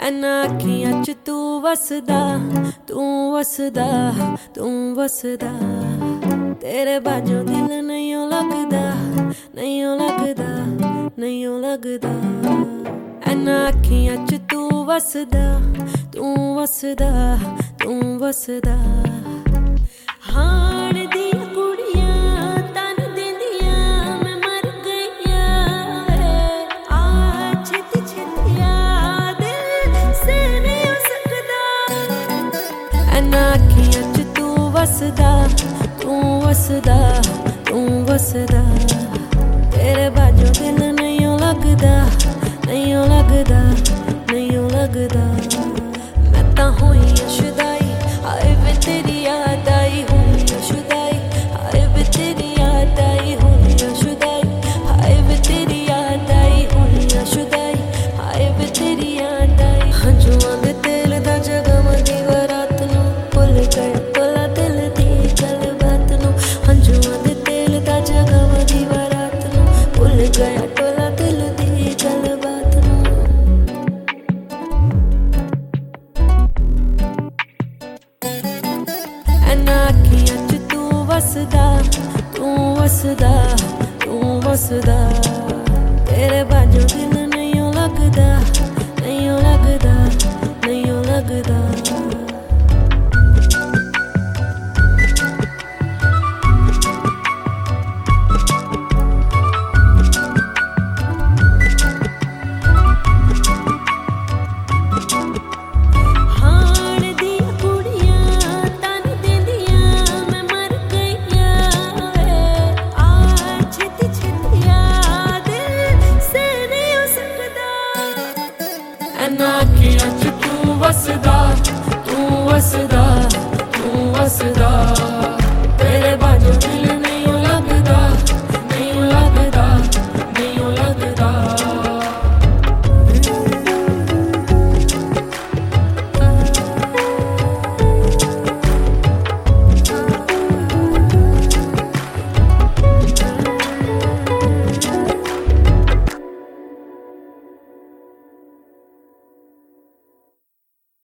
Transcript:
ਐਨਾ ਅੱਖੀਆਂ ਚ ਤੂੰ ਵਸਦਾ, ਤੂੰ ਵਸਦਾ, ਤੂੰ ਵਸਦਾ। ਤੇਰੇ ਬਾਝੋਂ ਦਿਲ ਨਹੀਂ ਲੱਗਦਾ, ਨਹੀਂ ਲੱਗਦਾ, ਨਹੀਂ ਲੱਗਦਾ। ਐਨਾ ਅੱਖੀਆਂ ਚ ਤੂੰ ਵਸਦਾ, ਤੂੰ ਵਸਦਾ, ਤੂੰ ਵਸਦਾ। ਹਾਣ ਦੀਆਂ ਕੁੜੀਆਂ ਤਨ ਦਿੰਦੀਆਂ ਮੈਂ ਮਰ ਗਈਆਂ ਵੇ। ਆ ਛੇਤੀ ਛੇਤੀ ਆ ਦਿਲ ਸੇ ਨਹੀਂ ਹੋ ਸਕਦਾ। ਐਨਾ ਅੱਖੀਆਂ ਚ ਤੂੰ ਵਸਦਾ, ਤੂੰ ਵਸਦਾ, ਤੂੰ ਵਸਦਾ। ਤੇਰੇ ਬਾਝੋਂ ਦਿਲ ਨਹੀਂ ਲੱਗਦਾ, ਨਹੀਂ ਲੱਗਦਾ, ਨਹੀਂ ਲੱਗਦਾ। ਮੈਂ ਤਾਂ ਹੋਈ ਸ਼ੁਦਾਈ, ਹਾਏ ਵੇ ਤੇਰੀ ਯਾਦ ਆਈ ਹੋਈ ਸ਼ੁਦਾਈ, ਹਾਏ ਵੇ ਤੇਰੀ ਯਾਦ ਆਈ ਹੋਈ ਸ਼ੁਦਾਈ, ਹਾਏ ਵੇ ਤੇਰੀ ਯਾਦ ਆਈ ਹੋਈ ਸ਼ੁਦਾਈ, ਹਾਏ ਵੇ ਤੇਰੀ ਯਾਦ ਆਈ। ਹੰਝੂਆਂ ਦੇ ਤੇਲ ਦਾ ਜਗਮਗੀ ਰਾਤ ਨੂੰ ਭੁੱਲ ਗਏ ਭਲਾ ਦਿਲ ਦੀ ਗੱਲਬਾਤ ਨੂੰ। ਹੰਝੂਆਂ ਦੇ ਤੇਲ ਦਾ ਜਗਮਗੀ ਰਾਤ ਨੂੰ ਭੁੱਲ ਗਿਆ ਭਲਾ ਦਿਲ ਦੀ ਗੱਲਬਾਤ ਨੂੰ। ਐਨਾ ਅੱਖੀਆਂ ਚ ਤੂੰ ਵਸਦਾ, ਤੂੰ ਵਸਦਾ, ਤੂੰ ਵਸਦਾ। ਤੇਰੇ ਬਾਝੋਂ ਦਿਲ ਨਹੀਂ ਲੱਗਦਾ, ਨਹੀਂ ਲੱਗਦਾ, ਨਹੀਂ ਲੱਗਦਾ। ਐਨਾ ਅੱਖੀਆਂ ਚ ਤੂੰ ਵਸਦਾ, ਤੂੰ ਵਸਦਾ, ਤੂੰ ਵਸਦਾ।